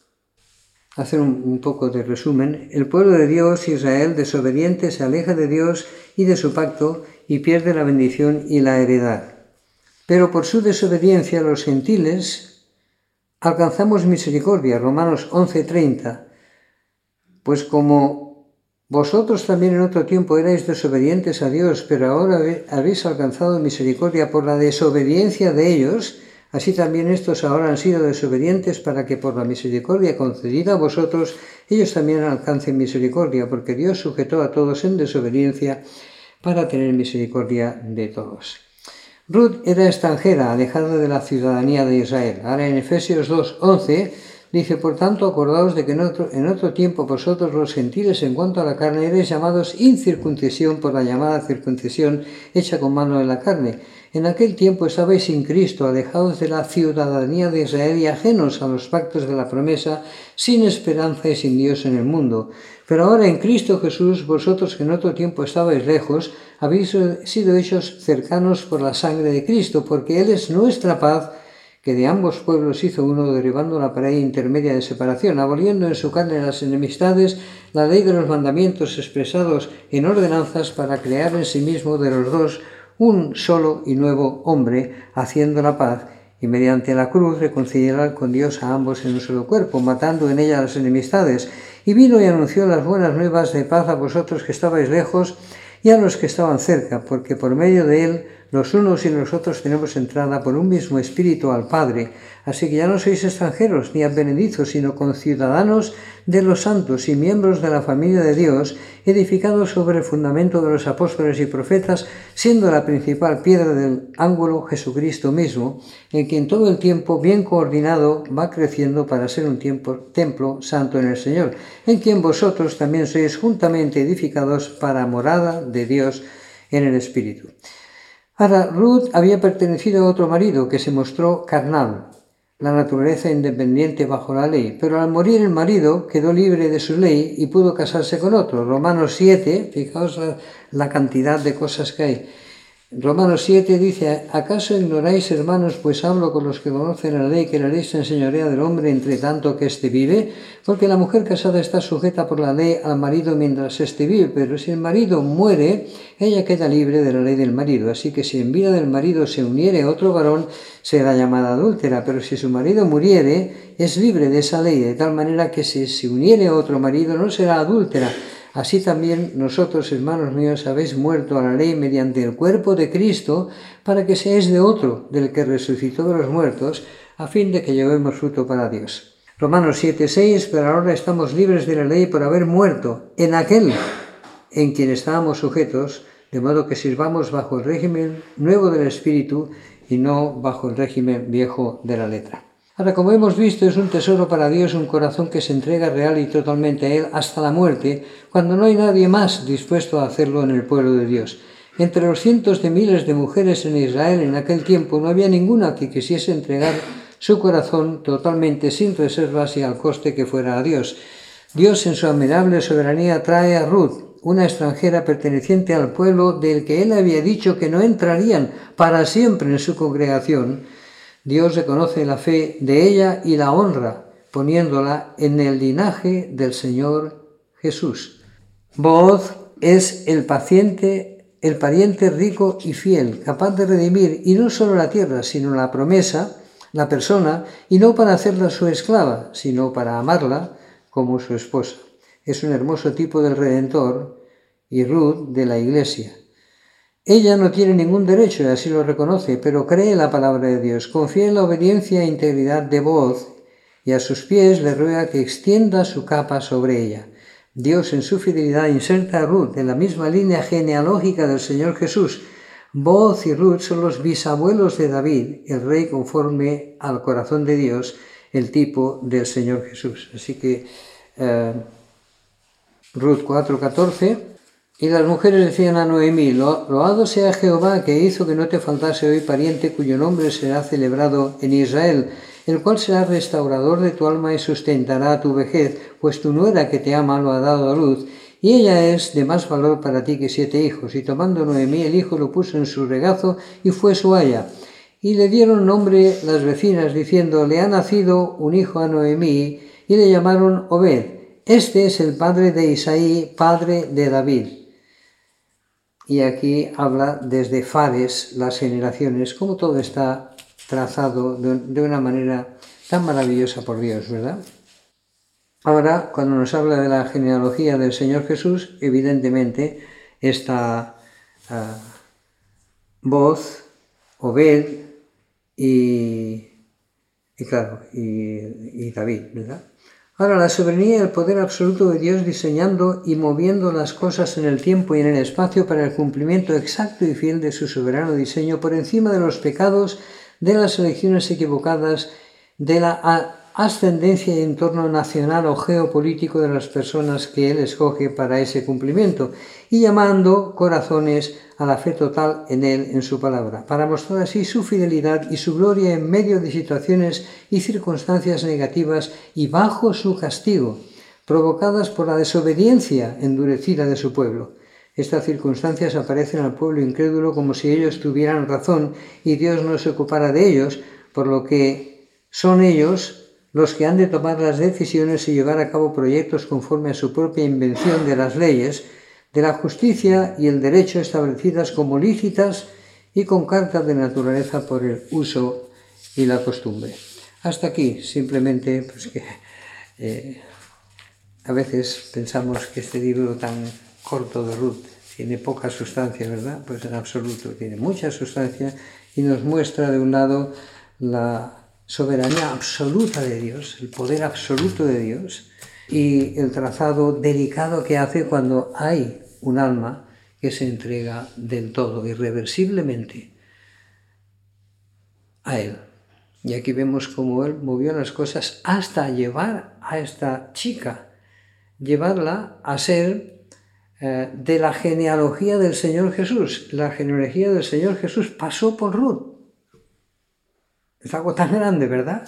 hacer un poco de resumen. El pueblo de Dios, Israel, desobediente, se aleja de Dios y de su pacto y pierde la bendición y la heredad. Pero por su desobediencia los gentiles alcanzamos misericordia. Romanos 11:30. Pues como vosotros también en otro tiempo erais desobedientes a Dios, pero ahora habéis alcanzado misericordia por la desobediencia de ellos, así también estos ahora han sido desobedientes para que por la misericordia concedida a vosotros, ellos también alcancen misericordia, porque Dios sujetó a todos en desobediencia para tener misericordia de todos. Ruth era extranjera, alejada de la ciudadanía de Israel. Ahora en Efesios 2:11 dice, por tanto, acordaos de que en otro tiempo vosotros los gentiles en cuanto a la carne erais llamados incircuncisión por la llamada circuncisión hecha con mano de la carne. En aquel tiempo estabais sin Cristo, alejados de la ciudadanía de Israel y ajenos a los pactos de la promesa, sin esperanza y sin Dios en el mundo. Pero ahora en Cristo Jesús, vosotros que en otro tiempo estabais lejos, habéis sido hechos cercanos por la sangre de Cristo, porque Él es nuestra paz, que de ambos pueblos hizo uno, derribando la pared intermedia de separación, aboliendo en su carne las enemistades, la ley de los mandamientos expresados en ordenanzas, para crear en sí mismo de los dos un solo y nuevo hombre, haciendo la paz, y mediante la cruz reconciliar con Dios a ambos en un solo cuerpo, matando en ella las enemistades. Y vino y anunció las buenas nuevas de paz a vosotros que estabais lejos y a los que estaban cerca, porque por medio de él los unos y los otros tenemos entrada por un mismo espíritu al Padre. Así que ya no sois extranjeros ni advenedizos, sino conciudadanos de los santos y miembros de la familia de Dios, edificados sobre el fundamento de los apóstoles y profetas, siendo la principal piedra del ángulo Jesucristo mismo, en quien todo el tiempo bien coordinado va creciendo para ser un templo santo en el Señor, en quien vosotros también sois juntamente edificados para morada de Dios en el Espíritu. Ahora, Ruth había pertenecido a otro marido que se mostró carnal, la naturaleza independiente bajo la ley, pero al morir el marido quedó libre de su ley y pudo casarse con otro. Romanos 7, fijaos la cantidad de cosas que hay. Romanos 7 dice: ¿acaso ignoráis, hermanos, pues hablo con los que conocen la ley, que la ley se enseñorea del hombre entre tanto que éste vive? Porque la mujer casada está sujeta por la ley al marido mientras éste vive, pero si el marido muere, ella queda libre de la ley del marido. Así que si en vida del marido se uniere a otro varón, será llamada adúltera, pero si su marido muriere, es libre de esa ley, de tal manera que si se uniere a otro marido, no será adúltera. Así también nosotros, hermanos míos, habéis muerto a la ley mediante el cuerpo de Cristo, para que seáis de otro, del que resucitó de los muertos, a fin de que llevemos fruto para Dios. Romanos 7:6, pero ahora estamos libres de la ley por haber muerto en aquel en quien estábamos sujetos, de modo que sirvamos bajo el régimen nuevo del Espíritu y no bajo el régimen viejo de la letra. Ahora, como hemos visto, es un tesoro para Dios un corazón que se entrega real y totalmente a Él hasta la muerte, cuando no hay nadie más dispuesto a hacerlo en el pueblo de Dios. Entre los cientos de miles de mujeres en Israel en aquel tiempo no había ninguna que quisiese entregar su corazón totalmente sin reservas y al coste que fuera a Dios. Dios, en su admirable soberanía, trae a Ruth, una extranjera perteneciente al pueblo del que Él había dicho que no entrarían para siempre en su congregación. Dios reconoce la fe de ella y la honra, poniéndola en el linaje del Señor Jesús. Booz es el pariente rico y fiel, capaz de redimir, y no solo la tierra, sino la promesa, la persona, y no para hacerla su esclava, sino para amarla como su esposa. Es un hermoso tipo del Redentor y Ruth de la Iglesia. Ella no tiene ningún derecho, y así lo reconoce, pero cree en la palabra de Dios, confía en la obediencia e integridad de Booz, y a sus pies le ruega que extienda su capa sobre ella. Dios, en su fidelidad, inserta a Ruth en la misma línea genealógica del Señor Jesús. Booz y Ruth son los bisabuelos de David, el rey conforme al corazón de Dios, el tipo del Señor Jesús. Así que Ruth 4:14. Y las mujeres decían a Noemí: loado sea Jehová, que hizo que no te faltase hoy pariente cuyo nombre será celebrado en Israel, el cual será restaurador de tu alma y sustentará tu vejez, pues tu nuera que te ama lo ha dado a luz, y ella es de más valor para ti que 7 hijos. Y tomando Noemí el hijo, lo puso en su regazo y fue su aya. Y le dieron nombre las vecinas, diciendo: le ha nacido un hijo a Noemí, y le llamaron Obed. Este es el padre de Isaí, padre de David. Y aquí habla desde Fares las generaciones, como todo está trazado de una manera tan maravillosa por Dios, ¿verdad? Ahora, cuando nos habla de la genealogía del Señor Jesús, evidentemente está Booz, Obed y David, ¿verdad? Ahora, la soberanía y el poder absoluto de Dios diseñando y moviendo las cosas en el tiempo y en el espacio para el cumplimiento exacto y fiel de su soberano diseño, por encima de los pecados, de las elecciones equivocadas, de la ascendencia y entorno nacional o geopolítico de las personas que Él escoge para ese cumplimiento, y llamando corazones a la fe total en Él, en su palabra, para mostrar así su fidelidad y su gloria en medio de situaciones y circunstancias negativas y bajo su castigo, provocadas por la desobediencia endurecida de su pueblo. Estas circunstancias aparecen al pueblo incrédulo como si ellos tuvieran razón y Dios no se ocupara de ellos, por lo que son ellos los que han de tomar las decisiones y llevar a cabo proyectos conforme a su propia invención de las leyes, de la justicia y el derecho establecidas como lícitas y con carta de naturaleza por el uso y la costumbre. Hasta aquí, simplemente, pues que a veces pensamos que este libro tan corto de Ruth tiene poca sustancia, ¿verdad? Pues en absoluto, tiene mucha sustancia y nos muestra de un lado la soberanía absoluta de Dios, el poder absoluto de Dios y el trazado delicado que hace cuando hay un alma que se entrega del todo, irreversiblemente, a Él. Y aquí vemos cómo Él movió las cosas hasta llevar a esta chica, llevarla a ser de la genealogía del Señor Jesús. La genealogía del Señor Jesús pasó por Ruth. Es algo tan grande, ¿verdad?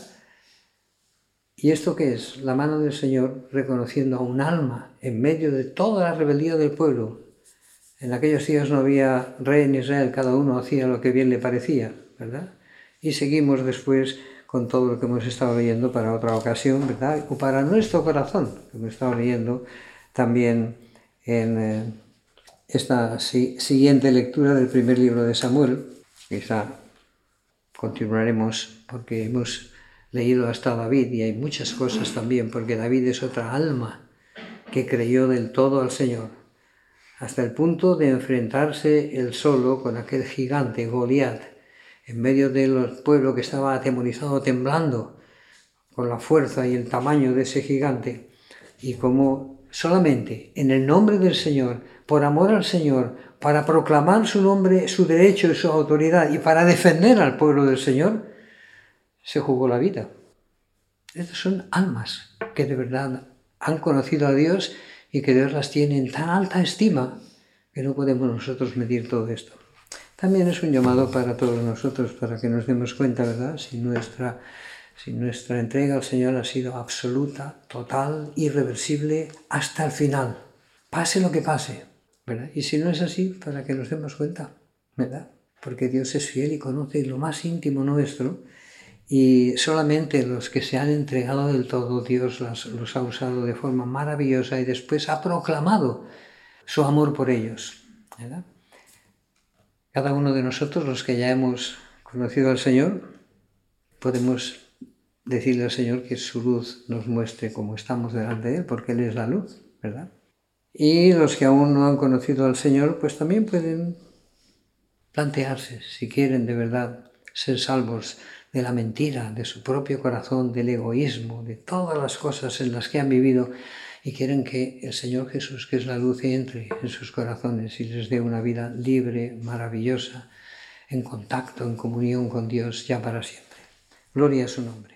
¿Y esto qué es? La mano del Señor reconociendo a un alma en medio de toda la rebeldía del pueblo. En aquellos días no había rey en Israel, cada uno hacía lo que bien le parecía, ¿verdad? Y seguimos después con todo lo que hemos estado leyendo para otra ocasión, ¿verdad? O para nuestro corazón, que hemos estado leyendo también en esta siguiente lectura del primer libro de Samuel. Quizá continuaremos porque hemos leído hasta David y hay muchas cosas también, porque David es otra alma que creyó del todo al Señor, hasta el punto de enfrentarse él solo con aquel gigante, Goliat, en medio del pueblo que estaba atemorizado, temblando, con la fuerza y el tamaño de ese gigante, y como solamente en el nombre del Señor, por amor al Señor, para proclamar su nombre, su derecho y su autoridad, y para defender al pueblo del Señor, se jugó la vida. Estas son almas que de verdad han conocido a Dios y que Dios las tiene en tan alta estima que no podemos nosotros medir todo esto. También es un llamado para todos nosotros, para que nos demos cuenta, ¿verdad? Si nuestra entrega al Señor ha sido absoluta, total, irreversible, hasta el final, pase lo que pase, ¿verdad? Y si no es así, para que nos demos cuenta, ¿verdad? Porque Dios es fiel y conoce lo más íntimo nuestro, y solamente los que se han entregado del todo, Dios los ha usado de forma maravillosa y después ha proclamado su amor por ellos, ¿verdad? Cada uno de nosotros, los que ya hemos conocido al Señor, podemos decirle al Señor que su luz nos muestre cómo estamos delante de Él, porque Él es la luz, ¿verdad? Y los que aún no han conocido al Señor, pues también pueden plantearse si quieren de verdad ser salvos de la mentira, de su propio corazón, del egoísmo, de todas las cosas en las que han vivido y quieren que el Señor Jesús, que es la luz, entre en sus corazones y les dé una vida libre, maravillosa, en contacto, en comunión con Dios ya para siempre. Gloria a su nombre.